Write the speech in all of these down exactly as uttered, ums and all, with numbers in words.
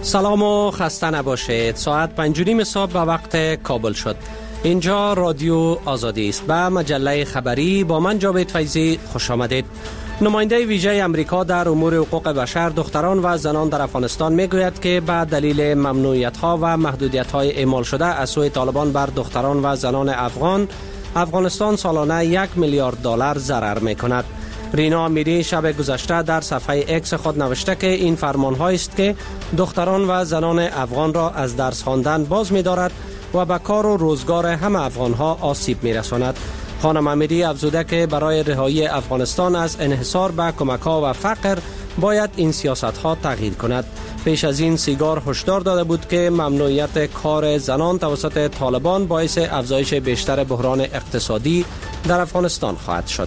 سلام و خسته نباشید. ساعت پنج و نیم صبح به وقت کابل شد. اینجا رادیو آزادی است. به مجله خبری با من جاوید فیضی خوش آمدید. نماینده ویژه امریکا در امور حقوق بشر، دختران و زنان در افغانستان میگوید که به دلیل ممنوعیت‌ها و محدودیت‌های اعمال شده از سوی طالبان بر دختران و زنان افغان، افغانستان سالانه یک میلیارد دلار ضرر می‌کند. رینا امیری شب گذشته در صفحه اکس خود نوشته که این فرمان‌ها است که دختران و زنان افغان را از درس خواندن باز می‌دارد و به کار و روزگار همه افغان‌ها آسیب می‌رساند. خانم امیری افزوده که برای رهایی افغانستان از انحصار به کمک‌ها و فقر باید این سیاست‌ها تغییر کند. پیش از این سیگار هشدار داده بود که ممنوعیت کار زنان توسط طالبان باعث افزایش بیشتر بحران اقتصادی در افغانستان خواهد شد.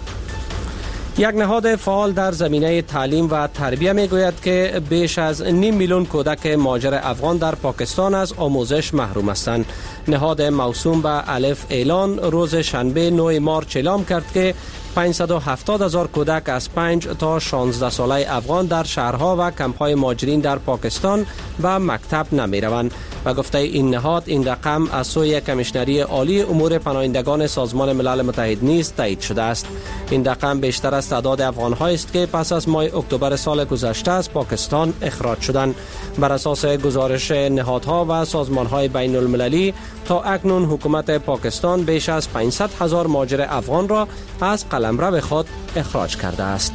یک نهاد فعال در زمینه تعلیم و تربیت میگوید که بیش از نیم میلیون کودک مهاجر افغان در پاکستان از آموزش محروم هستند. نهاد موسوم به الف اعلان روز شنبه نه مارچ اعلام کرد که پانصد و هفتاد هزار کودک از پنج تا شانزده ساله افغان در شهرها و کمپ‌های مهاجرین در پاکستان به مکتب نمی‌روند و گفته این نهاد این رقم از سوی کمیشنری عالی امور پناهندگان سازمان ملل متحد نیز تایید شده است. این رقم بیشتر از تعداد افغان‌هایی است که پس از ماه اکتبر سال گذشته از پاکستان اخراج شدند. بر اساس گزارش نهادها و سازمان‌های بین المللی تا اکنون حکومت پاکستان بیش از پانصد هزار مهاجر افغان را از قلمرو خود اخراج کرده است.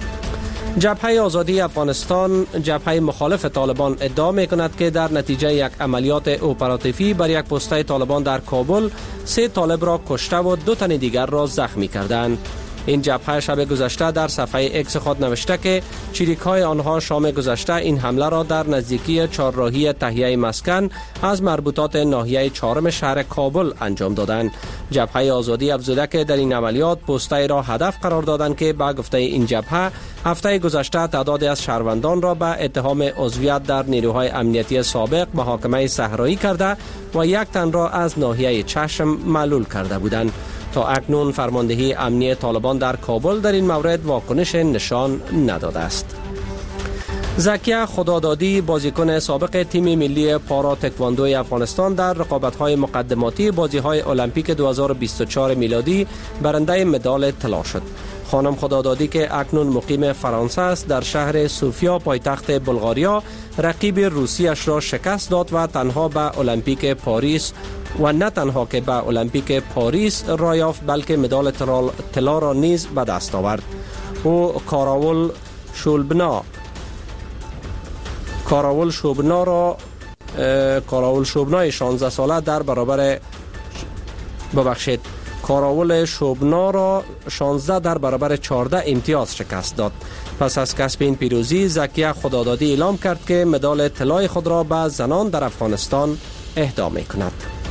جبهه آزادی افغانستان، جبهه مخالف طالبان، ادعا می‌کند که در نتیجه یک عملیات اپراتیوی بر یک پست طالبان در کابل سه طالب را کشته و دو تن دیگر را زخمی کردند. این جبهه شب گذشته در صفحه اکس خود نوشته که چریک‌های آنها شام گذشته این حمله را در نزدیکی چهارراهی تهیه مسکن از مربوطات ناحیه چهارم شهر کابل انجام دادند. جبهه آزادی افزوده که در این عملیات پست‌ای را هدف قرار دادند که با گفته این جبهه هفته گذشته تعدادی از شهروندان را به اتهام عضویت در نیروهای امنیتی سابق محاکمه صحرایی کرده و یک تن را از ناحیه چشم معلول کرده بودند. تا اکنون فرماندهی امنی طالبان در کابل در این مورد واکنش نشان نداده است. زکیه خدادادی، بازیکن سابق تیم ملی پارا تکواندو افغانستان، در رقابت‌های مقدماتی بازی‌های المپیک دو هزار و بیست و چهار میلادی برنده مدال طلا شد. خانم خدادادی که اکنون مقیم فرانسه است، در شهر سوفیا پایتخت بلغاریا رقیب روسیش را شکست داد و تنها به المپیک پاریس و نه تنها که به المپیک پاریس را یافت بلکه مدال طلا را نیز به دست آورد. او کاراول شولبنا کاراول شوبنا را کاراول شوبنای شانزده ساله در برابر ببخشید کاراول شوبنا را شانزده در برابر چهارده امتیاز شکست داد. پس از کسب این پیروزی، زکیه خدادادی اعلام کرد که مدال طلای خود را به زنان در افغانستان اهدا می‌کند.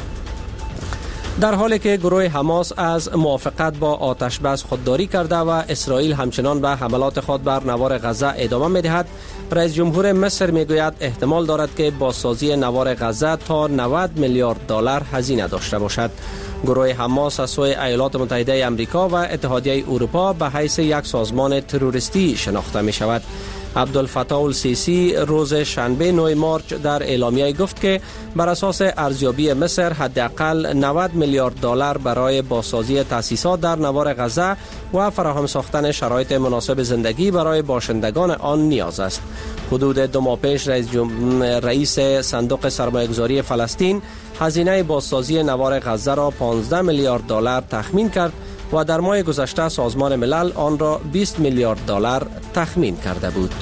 در حالی که گروه حماس از موافقت با آتش بس خودداری کرده و اسرائیل همچنان به حملات خود بر نوار غزه ادامه می‌دهد، رئیس جمهور مصر میگوید احتمال دارد که بازسازی نوار غزه تا نود میلیارد دلار هزینه داشته باشد. گروه حماس از سوی ایالات متحده آمریکا و اتحادیه اروپا به حیث یک سازمان تروریستی شناخته می شود. عبدالفتاح السیسی روز شنبه نه مارچ در اعلامیه گفت که بر اساس ارزیابی مصر حداقل نود میلیارد دلار برای بازسازی تأسیسات در نوار غزه و فراهم ساختن شرایط مناسب زندگی برای باشندگان آن نیاز است. حدود دو ماه پیش رئیس, جم... رئیس صندوق سرمایه‌گذاری فلسطین هزینه بازسازی نوار غزه را پانزده میلیارد دلار تخمین کرد و در ماه گذشته سازمان ملل آن را بیست میلیارد دلار تخمین کرده بود.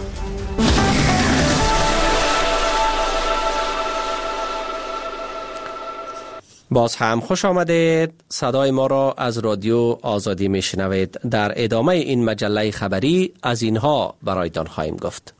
باز هم خوش آمدید. صدای ما را از رادیو آزادی میشنوید. در ادامه این مجله خبری از اینها برایتان خواهیم گفت.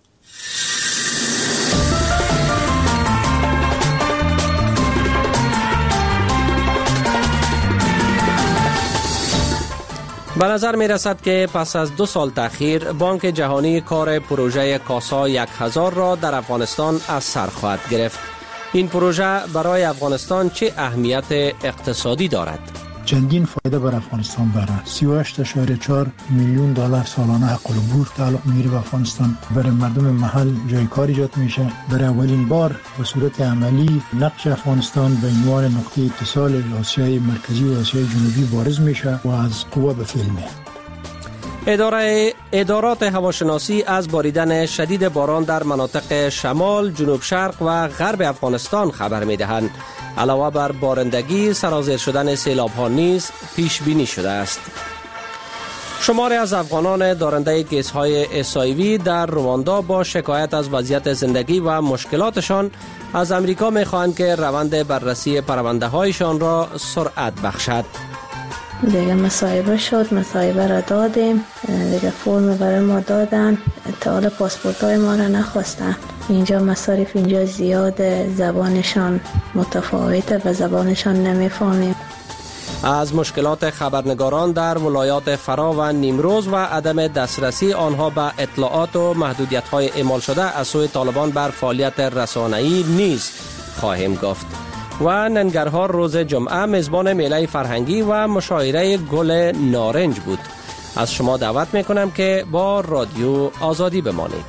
به نظر می رسد که پس از دو سال تأخیر بانک جهانی کار پروژه کاسا یک هزار را در افغانستان از سر خواهد گرفت. این پروژه برای افغانستان چه اهمیت اقتصادی دارد؟ چندین فایده بر افغانستان داره. سی و هشت اشاره چهار میلیون دلار سالانه حق العبور تعلق میگیره به افغانستان. برای مردم محل جای کار ایجاد میشه. برای اولین بار به صورت عملی نقش افغانستان به عنوان نقطه اتصال آسیای مرکزی و آسیای جنوبی بارز میشه و از قوه به فعل میه. اداره ادارات هواشناسی از باریدن شدید باران در مناطق شمال، جنوب شرق و غرب افغانستان خبر می‌دهند. علاوه بر بارندگی، سرازیر شدن سیلاب‌ها نیز پیش بینی شده است. شماری از افغانان دارنده گیس‌های اچ آی وی در رواندا با شکایت از وضعیت زندگی و مشکلاتشان از امریکا می‌خواهند که روند بررسی پرونده‌هایشان را سرعت بخشد. دیگه مصاحبه شد، مصاحبه را دادیم، دیگه فرم برای ما دادن، تا حالا پاسپورت های ما را نخواستن. اینجا مصارف اینجا زیاد، زبانشان متفاوته و زبانشان نمیفهمیم. از مشکلات خبرنگاران در ولایات فرا و نیمروز و عدم دسترسی آنها به اطلاعات و محدودیت‌های اعمال شده از سوی طالبان بر فعالیت رسانه‌ای نیز خواهیم گفت. و ننگرهار روز جمعه میزبان میله فرهنگی و مشاعره گل نارنج بود. از شما دعوت میکنم که با رادیو آزادی بمانید.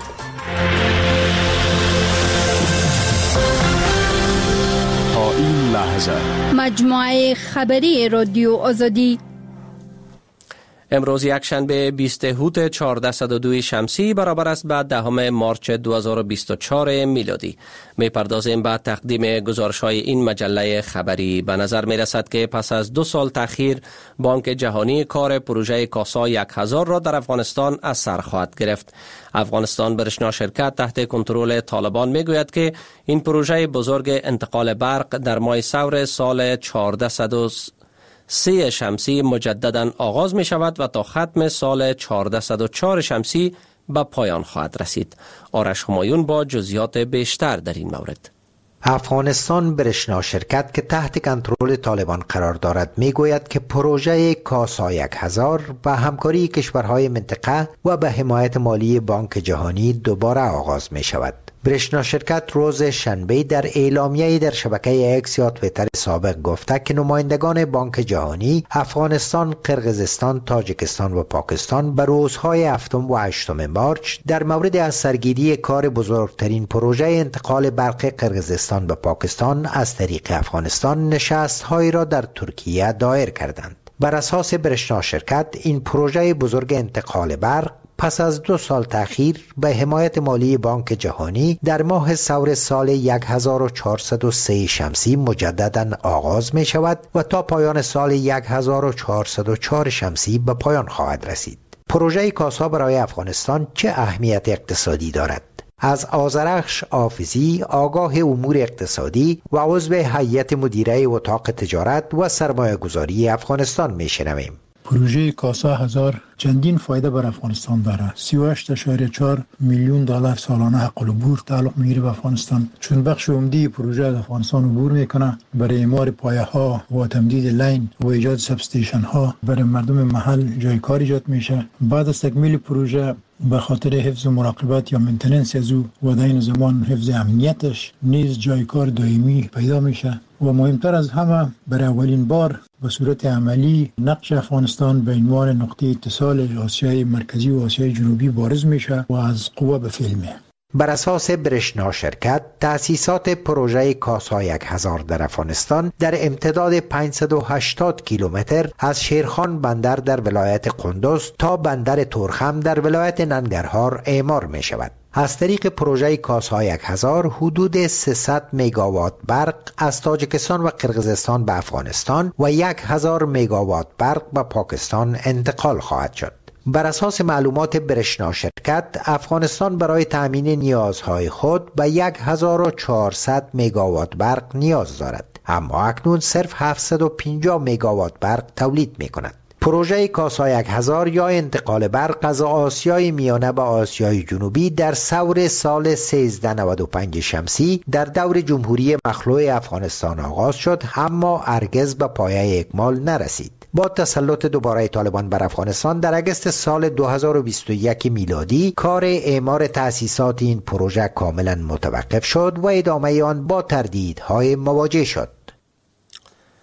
تا این لحظه مجموعه خبری رادیو آزادی امروز یک شنبه بیست هوت چهارصد و دو شمسی برابر است به دهم مارچ دو هزار و بیست و چهار میلادی. میپردازیم به تقدیم گزارش‌های این مجله خبری. به نظر میرسد که پس از دو سال تأخیر بانک جهانی کار پروژه کاسا یک هزار را در افغانستان از سر خواهد گرفت. افغانستان برشنا شرکت تحت کنترل طالبان میگوید که این پروژه بزرگ انتقال برق در ماه سور سال چهارصد و سه شمسی مجددا آغاز می شود و تا ختم سال چهارصد و چهار شمسی به پایان خواهد رسید. آرش همایون با جزئیات بیشتر در این مورد. افغانستان برشنا شرکت که تحت کنترل طالبان قرار دارد میگوید که پروژه کاسا یک هزار و همکاری کشورهای منطقه و به حمایت مالی بانک جهانی دوباره آغاز می شود. برشنا شرکت روز شنبه در اعلامیه‌ای در شبکه اکس یا توییتر سابق گفته که نمایندگان بانک جهانی افغانستان، قرقیزستان، تاجیکستان و پاکستان به روزهای هفتم و هشتم مارچ در مورد از سرگیری کار بزرگترین پروژه انتقال برق قرقیزستان به پاکستان از طریق افغانستان نشست‌هایی را در ترکیه دایر کردند. بر اساس برشنا شرکت این پروژه بزرگ انتقال برق پس از دو سال تأخیر به حمایت مالی بانک جهانی در ماه سور سال هزار و چهارصد و سه شمسی مجددا آغاز می شود و تا پایان سال هزار و چهارصد و چهار شمسی به پایان خواهد رسید. پروژه کاسا برای افغانستان چه اهمیت اقتصادی دارد؟ از آذرخش آفیزی، آگاه امور اقتصادی و عضو هیئت مدیره اتاق تجارت و سرمایه گذاری افغانستان می شنویم. پروژه کاسا هزار چندین فایده بر افغانستان داره. سی و هشت اشاره چهار میلیون دلار سالانه حق العبور تعلق میگیره به افغانستان. چون بخش عمده پروژه از افغانستان عبور میکنه، برای اعمار پایه ها و تمدید لین و ایجاد سب استیشن ها برای مردم محل جای کار ایجاد میشه. بعد از تکمیل پروژه به خاطر حفظ و مراقبت یا مینتیننس از او و در این زمان حفظ امنیتش نیز جای کار دائمی پیدا میشه و مهمتر از همه برای اولین بار به صورت عملی نقش افغانستان به عنوان نقطه اتصال آسیای مرکزی و آسیای جنوبی بارز میشه و از قوه به فعل میه. بر اساس برشنا شرکت، تأسیسات پروژه کاسا یک هزار در افغانستان در امتداد پانصد و هشتاد کیلومتر از شیرخان بندر در ولایت قندوز تا بندر تورخم در ولایت ننگرهار اعمار می شود. از طریق پروژه کاسا یک هزار حدود سیصد مگاوات برق از تاجیکستان و قرقیزستان به افغانستان و یک هزار مگاوات برق به پاکستان انتقال خواهد شد. بر اساس معلومات برشنا شرکت، افغانستان برای تأمین نیازهای خود به هزار و چهارصد مگاوات برق نیاز دارد، اما اکنون صرف هفتصد و پنجاه مگاوات برق تولید می کند. پروژه کاسا یک هزار یا انتقال برق از آسیای میانه به آسیای جنوبی در سور سال سیزده نود و پنج شمسی در دور جمهوری مخلوع افغانستان آغاز شد، اما هرگز به پایه اکمال نرسید. با تسلط دوباره طالبان بر افغانستان در اگست سال دو هزار و بیست و یک میلادی کار اعمار تأسیسات این پروژه کاملا متوقف شد و ادامه آن با تردیدهای مواجه شد.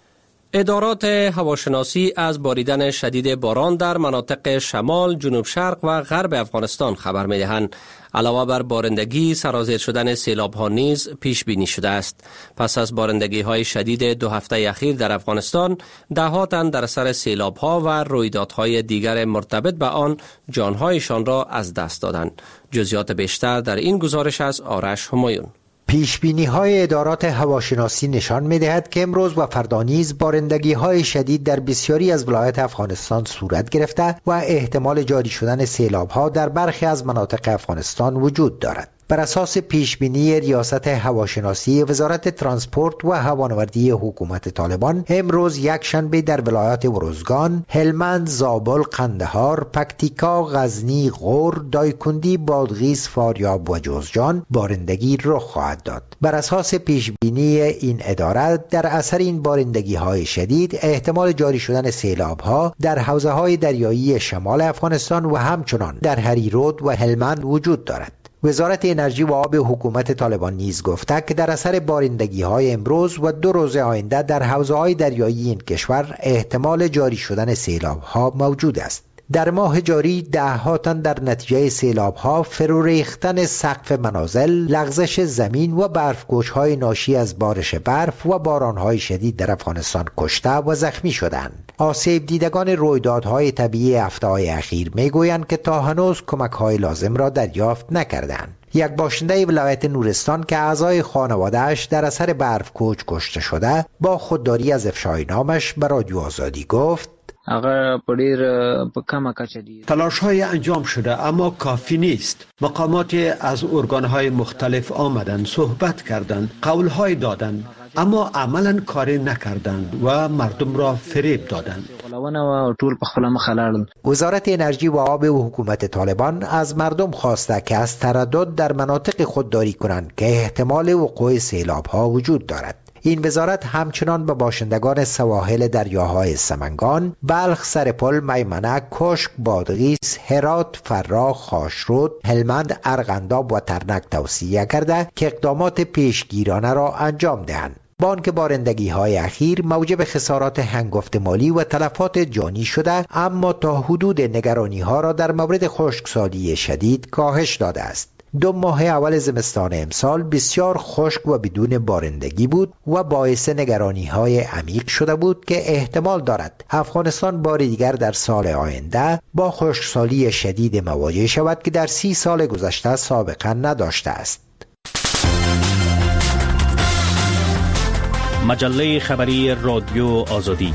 ادارات هواشناسی از باریدن شدید باران در مناطق شمال، جنوب شرق و غرب افغانستان خبر می‌دهند. علاوه بر بارندگی، سرازیر شدن سیلاب‌ها نیز پیش بینی شده است. پس از بارندگی‌های شدید دو هفته اخیر در افغانستان، ده‌ها تن در اثر سیلاب‌ها و رویدادهای دیگر مرتبط به آن جان‌هایشان را از دست دادند. جزئیات بیشتر در این گزارش از آرش همایون. پیشبینی های ادارات هواشناسی نشان می دهد که امروز و فردا نیز بارندگی های شدید در بسیاری از ولایات افغانستان صورت گرفته و احتمال جاری شدن سیلاب ها در برخی از مناطق افغانستان وجود دارد. بر اساس پیشبینی ریاست هواشناسی وزارت ترانسپورت و هوانوردی حکومت طالبان، امروز یک شنبه در ولایات ارزگان، هلمند، زابل، قندهار، پکتیکا، غزنی، غور، دایکندی، بادغیس، فاریاب و جوزجان بارندگی رخ خواهد داد. بر اساس پیشبینی این اداره، در اثر این بارندگی های شدید احتمال جاری شدن سیلاب ها در حوزه های دریایی شمال افغانستان و همچنان در هریرود و هلمند وجود دارد. وزارت انرژی و آب حکومت طالبان نیز گفته که در اثر بارندگی های امروز و دو روز آینده در حوزه های دریایی این کشور احتمال جاری شدن سیلاب ها موجود است. در ماه جاری ده ها تن در نتیجه سیلاب ها، فرو ریختن سقف منازل، لغزش زمین و برفگوش های ناشی از بارش برف و باران های شدید در افغانستان کشته و زخمی شدند. آسیب دیدگان رویدادهای طبیعی هفته های اخیر می گویند که تا هنوز کمک های لازم را دریافت نکردند. یک باشنده ولایت نورستان که اعضای خانواده‌اش در اثر برفکوچ کشته شده، با خودداری از افشای نامش به رادیو آزادی گفت: تلاش های انجام شده اما کافی نیست. مقامات از ارگانهای مختلف آمدند، صحبت کردند، قولهای دادند، اما عملا کاری نکردند و مردم را فریب دادند. وزارت انرژی و آب و حکومت طالبان از مردم خواسته که از تردد در مناطق خودداری کنند که احتمال وقوع سیلاب ها وجود دارد. این وزارت همچنان به باشندگان سواحل دریاهای سمنگان، بلخ، سرپل، میمنه، کشک، بادغیس، هرات، فراه، خاشرود، هلمند، ارغنداب و ترنک توصیه کرده که اقدامات پیشگیرانه را انجام دهند. با آنکه بارندگی های اخیر موجب خسارات هنگفت مالی و تلفات جانی شده، اما تا حدود نگرانی ها را در مورد خشکسالی شدید کاهش داده است. دو ماه اول زمستان امسال بسیار خشک و بدون بارندگی بود و باعث نگرانی های عمیق شده بود که احتمال دارد افغانستان بار دیگر در سال آینده با خشکسالی شدید مواجه شود که در سی سال گذشته سابقه نداشته است. مجله خبری رادیو آزادی.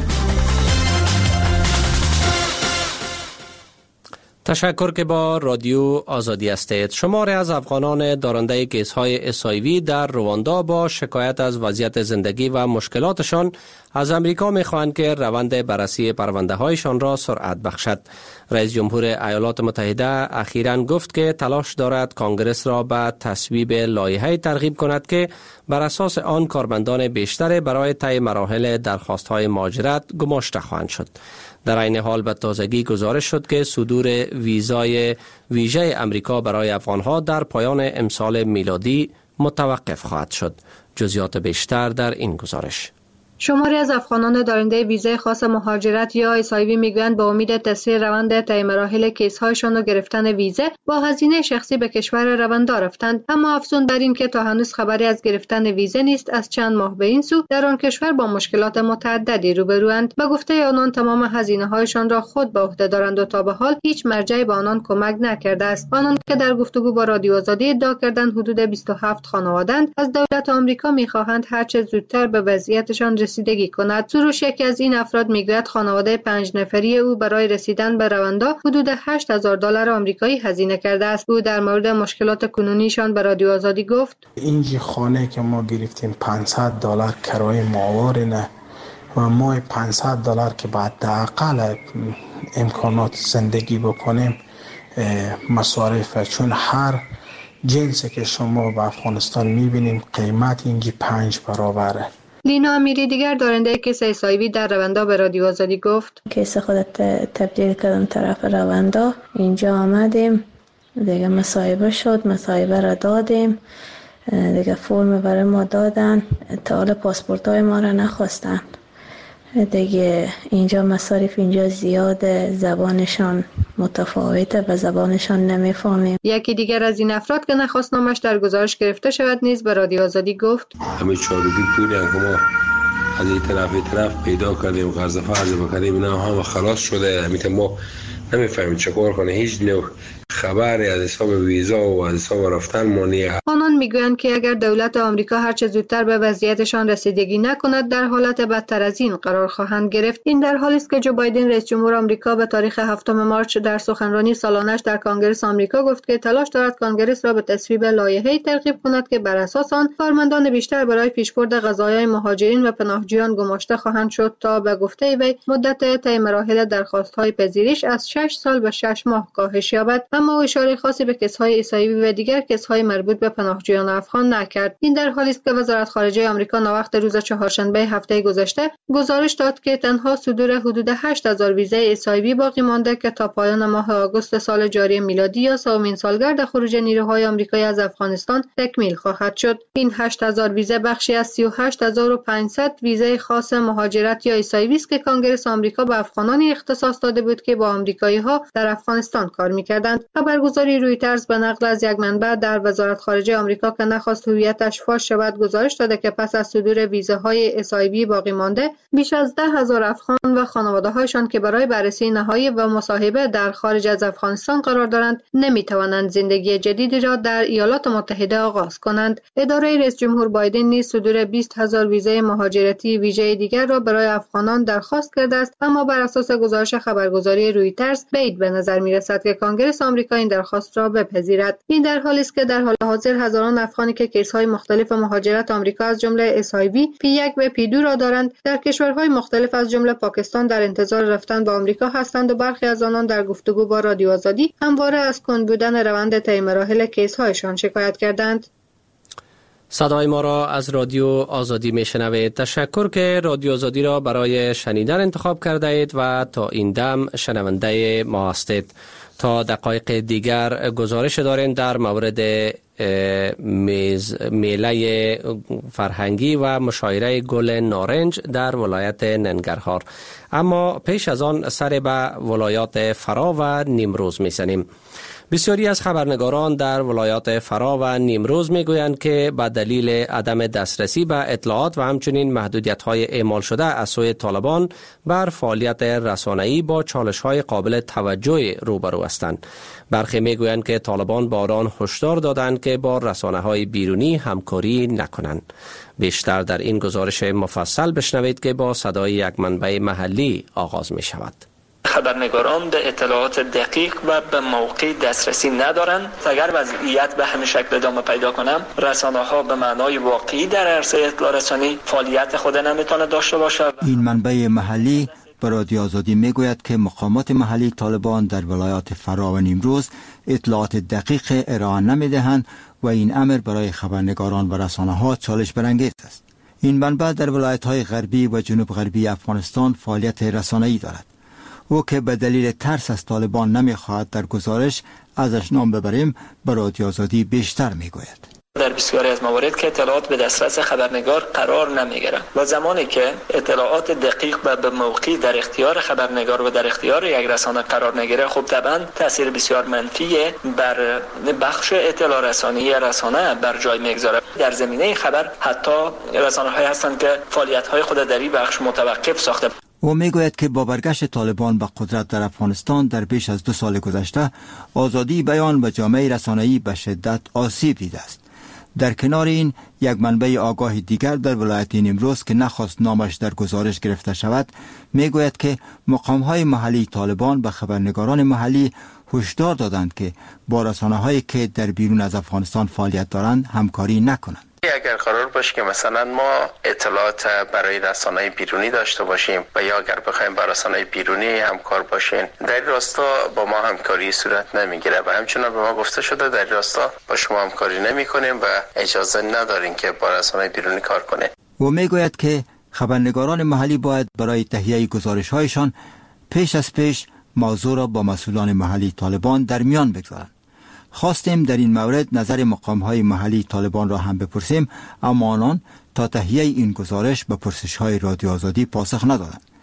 تشکر که با رادیو آزادی هستید. شماری از افغانان دارنده کیس‌های اچ آی وی در رواندا با شکایت از وضعیت زندگی و مشکلاتشان از امریکا می‌خواهند که روند بررسی پرونده‌هایشان را سرعت بخشد. رئیس جمهور ایالات متحده اخیراً گفت که تلاش دارد کانگرس را به تصویب لایحه‌ای ترغیب کند که بر اساس آن کارمندان بیشتر برای طی مراحل درخواست‌های مهاجرت گماشته خواهند شد. در این حال به تازگی گزارش شد که صدور ویزای ویژه امریکا برای افغانها در پایان امسال میلادی متوقف خواهد شد. جزئیات بیشتر در این گزارش. شماری از افغانان دارنده ویزای خاص مهاجرت یا اچ آی وی میگویند با امید تسریع روند طی مراحل کیس‌هایشان و گرفتن ویزه با هزینه شخصی به کشور رواندا رفتند، اما افزون بر این که تا هنوز خبری از گرفتن ویزه نیست. از چند ماه به این سو در آن کشور با مشکلات متعددی روبروند. به گفته آنان تمام هزینه‌هایشان را خود به عهده دارند و تا به حال هیچ مرجعی به آنان کمک نکرده است. آنان که در گفتگو با رادیو آزادی ادعا کردند حدود بیست و هفت خانواده‌اند، از دولت آمریکا می‌خواهند هر چه زودتر به وضعیتشان رسیدگی کند. سروش یکی از این افراد میگوید خانواده پنج نفری او برای رسیدن به رواندا حدود هشت هزار دلار آمریکایی هزینه کرده است. او در مورد مشکلات کنونیشان به رادیو آزادی گفت: این خانه که ما گرفتیم پانصد دلار کرایه ماهواره نه و ما پانصد دلار که بعد حداقل امکانات زندگی بکنیم مصارف، چون هر جنسی که شما به افغانستان میبینیم قیمت اینجی پنج برابره. لینا امیری دیگر دارنده کیس اچ آی وی در رواندا به رادیو آزادی گفت: کیس خودت تبدیل کردم طرف رواندا، اینجا آمدیم دیگه مصاحبه شد، مصاحبه را دادیم دیگه، فرم برای ما دادن، تا حالا پاسپورت های ما را نخواستن، دیگه اینجا مصارف اینجا زیاد، زبانشان متفاوته و زبانشان نمیفهمیم. یکی دیگر از این افراد که نخواست نامش در گزارش گرفته شود نیز به رادیو آزادی گفت همه چارگی پولی هم که ما از این طرف این طرف پیدا کردیم، قرض فرض بکردیم، اینا هم خلاص شده. همیشه ما نمیفهمیم چکار کنه، هیچ نوع خبری از حساب ویزا و از حساب رفتن ما نیست. آنان میگویند که اگر دولت آمریکا هر چه زودتر به وضعیتشان رسیدگی نکند در حالت بدتر از این قرار خواهند گرفت. این در حالی است که جو بایدن رئیس جمهور آمریکا به تاریخ هفتم مارس در سخنرانی سالانش در کنگره آمریکا گفت که تلاش دارد کنگره را به تصویب لایحه‌ای ترغیب کند که بر اساس آن کارمندان بیشتر برای پیشبرد قضایای مهاجرین و پناهجویان گماشته خواهند شد تا به گفته وی مدت طی مراحل درخواست‌های پذیرش از شش سال به شش ماه کاهش یابد. اما اشاره خاصی به کیس‌های عیسوی و دیگر کیس‌های مربوط به پناهجویان افغان نکرد. این در حالی است که وزارت خارجه آمریکا ناوقت روز چهارشنبه هفته گذشته گزارش داد که تنها صدور حدود هشت هزار ویزای عیسوی باقی مانده که تا پایان ماه آگوست سال جاری میلادی یا سومین سالگرد خروج نیروهای آمریکایی از افغانستان تکمیل خواهد شد. این هشت هزار ویزا بخشی از سی و هشت هزار و پانصد ویزای خاص مهاجرت یا عیسوی است که کنگره آمریکا به افغانانی اختصاص داده بود که با آمریکایی‌ها در افغانستان کار می‌کردند. خبرگزاری رویترز به نقل از یک منبع در وزارت خارجه آمریکا که نخواست هویتش فاش شود گزارش داده که پس از صدور ویزاهای عیسوی باقی مانده بیش از ده هزار افغان و خانواده‌هایشان که برای بررسی نهایی و مصاحبه در خارج از افغانستان قرار دارند نمی‌توانند زندگی جدیدی را در ایالات متحده آغاز کنند. اداره رئیس جمهور بایدن نیز صدور بیست هزار ویزای مهاجرتی ویژه دیگر را برای افغانان درخواست کرده است، اما بر اساس گزارش خبرگزاری رویترز بعید به نظر می‌رسد که کنگره آمریکا این درخواست را بپذیرد. این در حالی است که در حال حاضر هزاران افغانی که کیس‌های مختلف مهاجرت آمریکا از جمله اس‌آی‌وی، پی یک و پی دو را دارند در کشورهای مختلف از جمله پاکستان در انتظار رفتن به آمریکا هستند و برخی از آنان در گفتگو با رادیو آزادی همواره از کند بودن روند طی مراحل کیس‌هایشان شکایت کردند. صدای ما را از رادیو آزادی میشنوید. تشکر که رادیو آزادی را برای شنیدن انتخاب کرده اید و تا این دم شنونده ما هستید. تا دقایق دیگر گزارش داریم در مورد میز میله فرهنگی و مشاعره گل نارنج در ولایت ننگرهار. اما پیش از آن سر به ولایات فرا و نیمروز میزنیم. بسیاری از خبرنگاران در ولایات فرا و نیمروز میگویند که به دلیل عدم دسترسی به اطلاعات و همچنین محدودیت‌های اعمال شده از سوی طالبان بر فعالیت رسانه‌ای با چالش‌های قابل توجه روبرو هستند. برخی میگویند که طالبان با آنان هشدار دادند که با رسانه‌های بیرونی همکاری نکنند. بیشتر در این گزارش مفصل بشنوید که با صدای یک منبع محلی آغاز می شود. خبرنگاران به اطلاعات دقیق و به موقع دسترسی ندارند. اگر وضعیت به همین شکل ادامه پیدا کنم، رسانه‌ها به معنای واقعی در عرصه اطلاع رسانی فعالیت خود نمیتونه داشته باشه. این منبع محلی به رادیو آزادی میگوید که مقامات محلی طالبان در ولایات فرا و نیمروز اطلاعات دقیق ارائه نمیدهند و این امر برای خبرنگاران و رسانه‌ها چالش برانگیز است. این منبع در ولایت‌های غربی و جنوب غربی افغانستان فعالیت رسانه‌ای دارد. او که به دلیل ترس از طالبان نمیخواهد در گزارش ازش نام ببریم به رادیو آزادی بیشتر میگوید. در بسیاری از موارد که اطلاعات به دسترس خبرنگار قرار نمیگیرند و زمانی که اطلاعات دقیق و به موقع در اختیار خبرنگار و در اختیار یک رسانه قرار نگیره، خب طبعا تاثیر بسیار منفی بر بخش اطلاع رسانی رسانه بر جای میگذاره. در زمینه خبر حتی رسانه‌هایی هستند که فعالیت‌های خود در این بخش متوقف ساخته. او میگوید که با برگشت طالبان به قدرت در افغانستان در بیش از دو سال گذشته آزادی بیان و جامعه رسانه‌ای به شدت آسیب دیده است. در کنار این، یک منبع آگاه دیگر در ولایت نیمروز که نخواست نامش در گزارش گرفته شود میگوید که مقام‌های محلی طالبان به خبرنگاران محلی هشدار دادند که با رسانه‌هایی که در بیرون از افغانستان فعالیت دارند همکاری نکنند. اگر قرار باشه که مثلا ما اطلاعات برای رسانه‌های بیرونی داشته باشیم و یا اگر بخوایم با رسانه‌های بیرونی همکار باشیم، در این راستا با ما همکاری صورت نمیگیره و همچنان به ما گفته شده در این راستا با شما همکاری نمی‌کنیم و اجازه نداریم که با رسانه‌های بیرونی کار کنیم. او میگوید که خبرنگاران محلی باید برای تهیه گزارش‌هایشان پیش از پیش موضوع را با مسئولان محلی طالبان در میان بگذارند. خواستیم در این مورد نظر مقام‌های محلی طالبان را هم بپرسیم، اما آنان تا تهیه این گزارش به پرسش‌های رادیو آزادی پاسخ ندادند.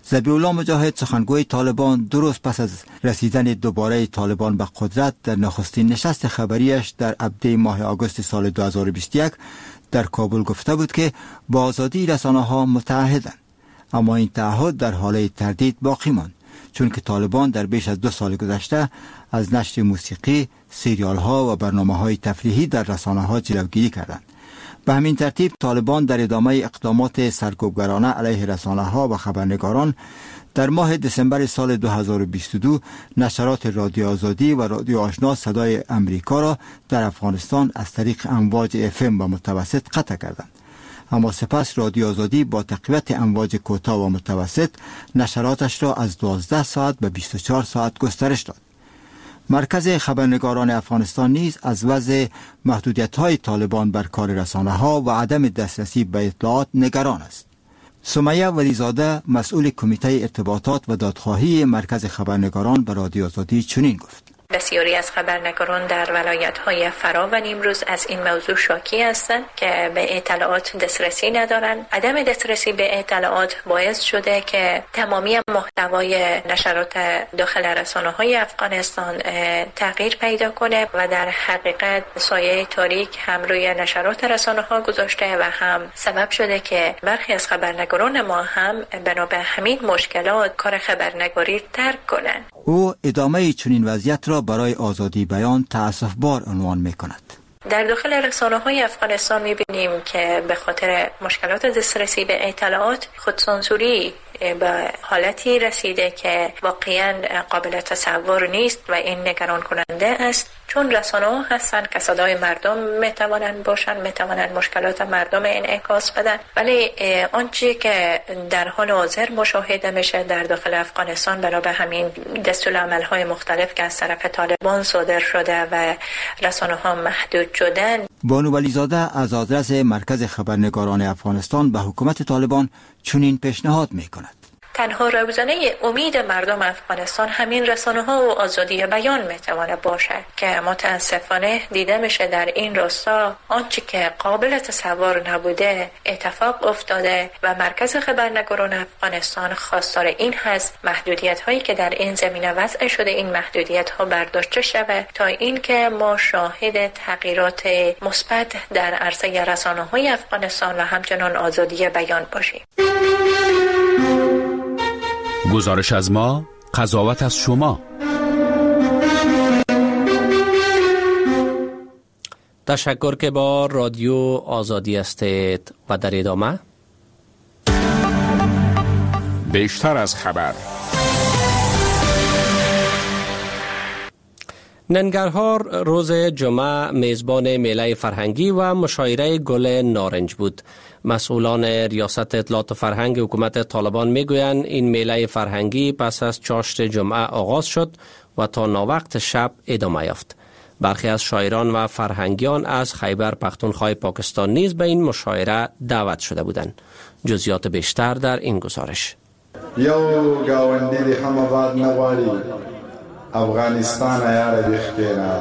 ذبیح الله مجاهد سخنگوی طالبان درست پس از رسیدن دوباره طالبان به قدرت در نخستین نشست خبریش در ابدی ماه آگوست سال دو هزار و بیست و یک در کابل گفته بود که با آزادی رسانه‌ها متعهدند، اما این تعهد در حال تردید باقی ماند، چون که طالبان در بیش از دو سال گذشته از نشر موسیقی، سریال ها و برنامه های تفریحی در رسانه ها جلوگیری کردند. به همین ترتیب طالبان در ادامه اقدامات سرکوبگرانه علیه رسانه ها و خبرنگاران در ماه دسامبر سال دو هزار و بیست و دو نشرات رادیو آزادی و رادیو آشنا صدای امریکا را در افغانستان از طریق امواج اف ام و متوسط قطع کردند. اما سپس رادیو آزادی با تقویت امواج کوتاه و متوسط نشراتش را از دوازده ساعت به بیست و چهار ساعت گسترش داد. مرکز خبرنگاران افغانستان نیز از وضع محدودیت‌های طالبان بر کار رسانه‌ها و عدم دسترسی به اطلاعات نگران است. سمیه ولیزاده مسئول کمیته ارتباطات و دادخواهی مرکز خبرنگاران به رادیو آزادی چنین گفت: بسیاری از خبرنگاران در ولایت‌های فرا و نیمروز از این موضوع شاکی هستند که به اطلاعات دسترسی ندارند. عدم دسترسی به اطلاعات باعث شده که تمامی محتوای نشرات داخل رسانه‌های افغانستان تغییر پیدا کنه و در حقیقت سایه تاریک هم روی نشرات رسانه‌ها گذاشته و هم سبب شده که برخی از خبرنگاران ما هم بنا به همین مشکلات کار خبرنگاری ترک کنند. او ادامه چنین وضعیت را برای آزادی بیان تأسف‌بار عنوان می‌کند. در داخل رسانه‌های افغانستان می‌بینیم که به خاطر مشکلات دسترسی به اطلاعات خودسانسوری به حالتی رسیده که واقعاً قابل تصور نیست و این نگران کننده است، چون رسانه‌ها هستند که صدای مردم میتوانند باشند، میتوانند مشکلات مردم انعکاس بدن، ولی آنچه که در حال حاضر مشاهده میشه در داخل افغانستان بنا به همین دستورالعمل‌های مختلف که از طرف طالبان صادر شده و رسانه‌ها محدود شدن. بانو ولیزاده از آدرس مرکز خبرنگاران افغانستان به حکومت طالبان چنین پیشنهاد میکند: تنها روزانه امید مردم افغانستان همین رسانه‌ها و آزادی بیان میتونه باشه که متاسفانه دیده میشه در این راستا آنچه که قابل تصور نبوده اتفاق افتاده و مرکز خبرنگاران افغانستان خواستار این هست محدودیت هایی که در این زمینه وضع شده این محدودیت ها برداشته شود تا اینکه ما شاهد تغییرات مثبت در عرصه رسانه‌های افغانستان و همچنان آزادی بیان باشیم. گزارش از ما، قضاوت از شما. تشکر که با رادیو آزادی هستید و در ادامه بیشتر از خبر. ننگرهار روز جمعه میزبان میله فرهنگی و مشاعره گل نارنج بود. مسئولان ریاست اطلاعات و فرهنگ حکومت طالبان میگویند این میله فرهنگی پس از چاشت جمعه آغاز شد و تا ناوقت شب ادامه یافت. برخی از شاعران و فرهنگیان از خیبر پختونخوا پاکستان نیز به این مشاعره دعوت شده بودند. جزئیات بیشتر در این گزارش. یو گاوندی دی هم آباد نغواړي افغانستان یاره بخکینا.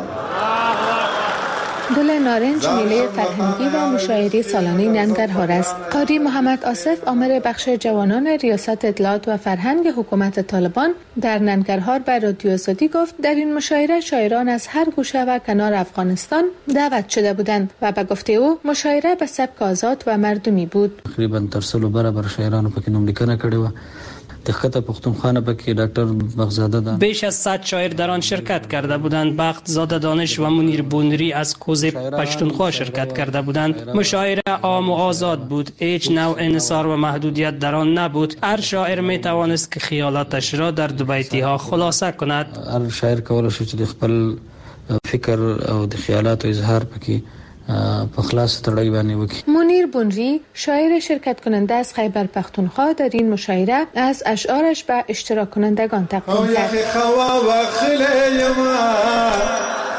گل نارنج میله فرهنگی و مشاعره سالانه ننگرهار است. قاری محمد آصف آمر بخش جوانان ریاست اطلاعات و فرهنگ حکومت طالبان در ننگرهار به رادیو آزادی گفت در این مشاعره شاعران از هر گوشه و کنار افغانستان دعوت شده بودند و به گفته او مشاعره به سبک آزاد و مردمی بود. تقریبا تر سلو برابر شاعرانو پکې نوملیکنه کړې و. دخت پختونخوا پکې ډاکټر بغزاده ده. بیش از صد شاعر در آن شرکت کرده بودند. بخت زاده دانش و منیر بونری از کوز پشتونخوا شرکت کرده بودند. مشاعره عام و آزاد بود. هیچ نوع انحصار و محدودیت در آن نبود. هر شاعر می توانست که خیالاتش را در دو بیتی ها خلاصه کند. هر شاعر کولای شي چې خپل فکر او د خیالات او اظهار پکې په خلاص تړای باندې وکړي. منیر بونری شاعر شرکت کننده از خیبر پختونخوا در این مشاعره از اشعارش به اشتراک کنندگان تقدیم کرد.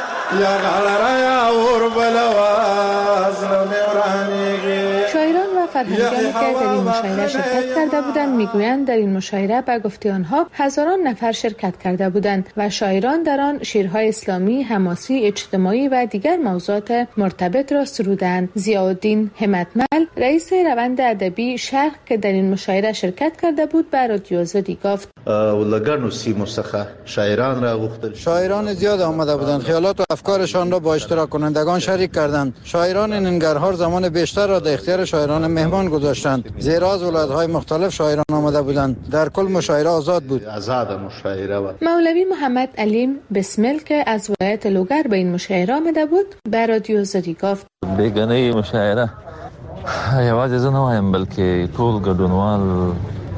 شاعران و فرهنگیانی که در این مشاعره شرکت کرده بودند میگویند در این مشاعره به گفته آنها هزاران نفر شرکت کرده بودند و شاعران در آن شعرهای اسلامی، حماسی، اجتماعی و دیگر موضوعات مرتبط را سرودند. ضیاءالدین همتمل، رئیس روند ادبی شرق که در این مشاعره شرکت کرده بود، به رادیو آزادی گفت: ولگانو سیمو څخه شاعران را غوښتل. شاعران زیاد آمده بودند، خیالات و افکارشان را با اشتراک کنندگان شریک کردند. شاعران ننگرهار زمان بیشتر را در اختیار شاعران مهمان گذاشتند، زیرا از ولایت‌های مختلف شاعران آمده بودند. در کل مشاعره آزاد بود. آزاد مشاعره بود. مولوی محمد علیم بسمل که از ولایت لوگر به این مشاعره آمده بود، به رادیو آزادی گفت: بیگانه مشاعره یوازې زه نه وایم بلکې ټول ګډونوال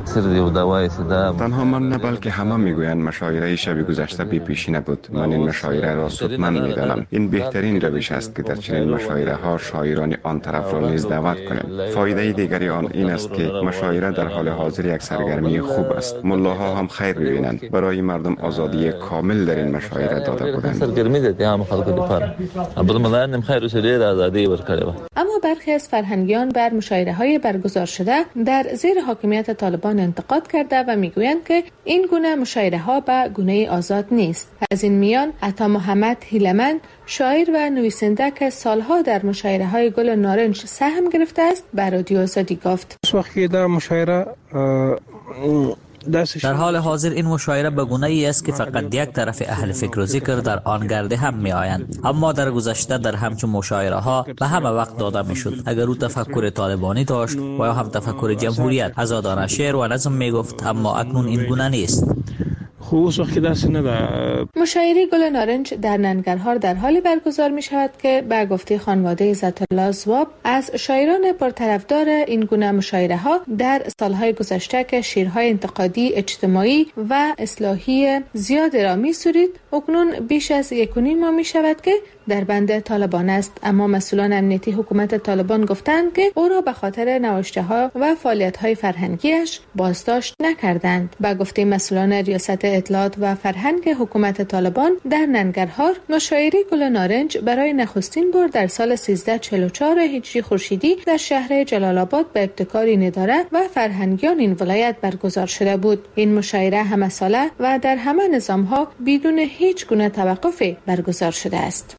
تنها من نه بلکه همه میگویند مشاعره شب گذشته بی پیشی نبود. من این مشاعره را سودمند میدانم. این بهترین روش است که در چنین مشاعره ها شاعران آن طرف را نیز دعوت کنیم. فایده دیگری آن این است که مشاعره در حال حاضر یک سرگرمی خوب است. ملاها هم خیر ببینند. برای مردم آزادی کامل در این مشاعره داده بودند. سرگرمی ده هم خلق لپاره بل ملایان خیر وسیله آزادی ورکړي. اما برخی از فرهنگیان بر مشاعره های برگزار شده در زیر حاکمیت طالبان انتقاد کرده و میگویند که این گونه مشاعره ها به گونه آزاد نیست. از این میان عطا محمد هیلمن، شاعر و نویسنده که سالها در مشاعره های گل نارنج سهم گرفته است، به رادیو آزادی گفت: وقتی در مشاعره در حال حاضر این مشاعره به گونه‌ای است که فقط یک طرف اهل فکر و ذکر در آن گرده هم می آیند. اما در گذشته در همچون مشاعره ها به همه وقت داده می شد. اگر او تفکر طالبانی داشت و یا هم تفکر جمهوریت، آزادانه شعر و نظم می گفت، اما اکنون این گونه نیست. مشاعره گل نارنج در ننگرهار در حالی برگزار می شود که به گفته خانواده عزت الله زواب از شاعران پرطرفدار این گونه مشاعره ها در سالهای گذشته که شعرهای انتقادی، اجتماعی و اصلاحی زیاد را می سرید، اکنون بیش از یک و نیم ماه می شود که در بند طالبان است. اما مسئولان امنیتی حکومت طالبان گفتند که او را به خاطر نوشته ها و فعالیت های فرهنگیش بازداشت نکردند. به گفته مسئولان ریاست اطلاعات و فرهنگ حکومت طالبان در ننگرهار، مشاعره گل نارنج برای نخستین بار در سال سیزده چهل و چهار هجری خورشیدی در شهر جلال آباد به ابتکار این اداره و فرهنگیان این ولایت برگزار شده بود. این مشاعره همه ساله و در همه نظام ها بدون هیچ گونه توقفی برگزار شده است.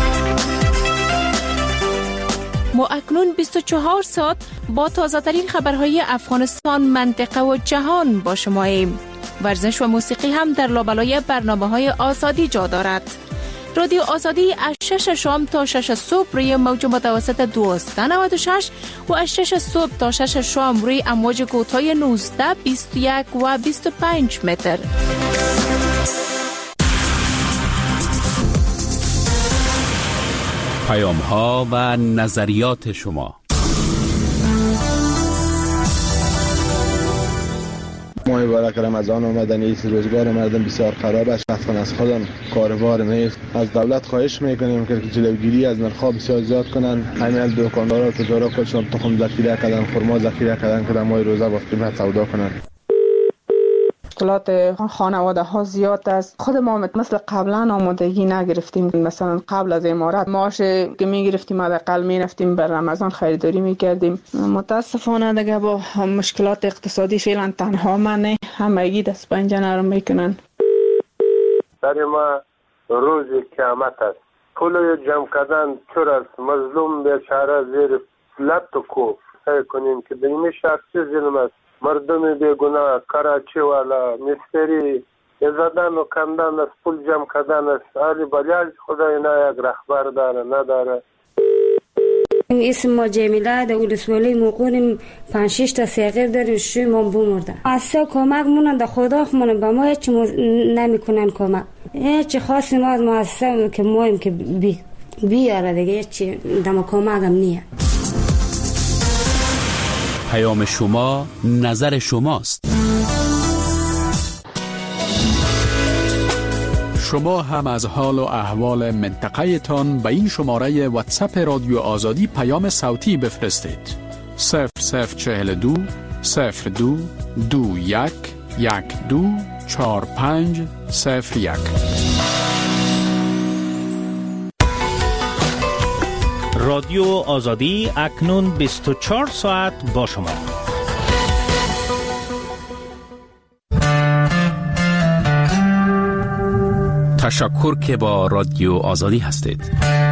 ما اکنون بیست و چهار ساعت با تازه ترین خبرهای افغانستان، منطقه و جهان با شما ایم. ورزش و موسیقی هم در لابلای برنامه‌های آزادی جا دارد. رادیو آزادی از شش شام تا شش صبح روی موج متوسط دویست و نود و شش و از شش صبح تا شش شام روی امواج کوتاه نوزده، بیست و یک و بیست و پنج متر. پیام ها و نظریات شما. ماه مبارک رمضان آمدن، ایست روزگار مردم بسیار خراب است. شخصا از خودم کاروبار نیست. از دولت خواهش میکنیم که جلوگیری از نرخ‌ها بسیار زیاد کنن. همین دکاندارا و تجارا خودشون تخم ذخیره کردن، خرما ذخیره کردن که در ماه روزه با قیمت سودا کنن. مشکلات خانواده ها زیاد است. خود ما مثل قبلا آمادگی نگرفتیم. مثلا قبل از امارات معاش که میگرفتیم حداقل میرفتیم بر رمضان خریداری میکردیم. متاسفانه دیگه با مشکلات اقتصادی فعلا تنها من همگی دست پنجه نرم میکنن. در ما روز قیامت است. پول جمع کردن چور است. مظلوم بیچاره زیر لط و کوف سعی کنیم که بینی شخصی ظلم است. مردم بیگناه، کراچی والا، مستری زدن و کندن است، پول جمع کردن است. حالی بلیاج خدای نه یک رهبر داره نداره. اسم ما جمیله در ولسوالی موقعیم پنج شش تا صغیر داریم، شوی ما بمرده. اصلا کمک مونن در خدا خمونن به ما هیچ نمیکنن کمک. هیچ خاصی ما از مؤسسه که مایم که بی بیاره دیگه هیچ دم کمک هم نیه. پیام شما نظر شماست. شما هم از حال و احوال منطقه تان به این شماره واتساپ رادیو آزادی پیام صوتی بفرستید. صفر صفر چهل دو صفر دو دو یک یک دو چهار پنج صفر یک. رادیو آزادی اکنون بیست و چهار ساعت با شما. تشکر که با رادیو آزادی هستید.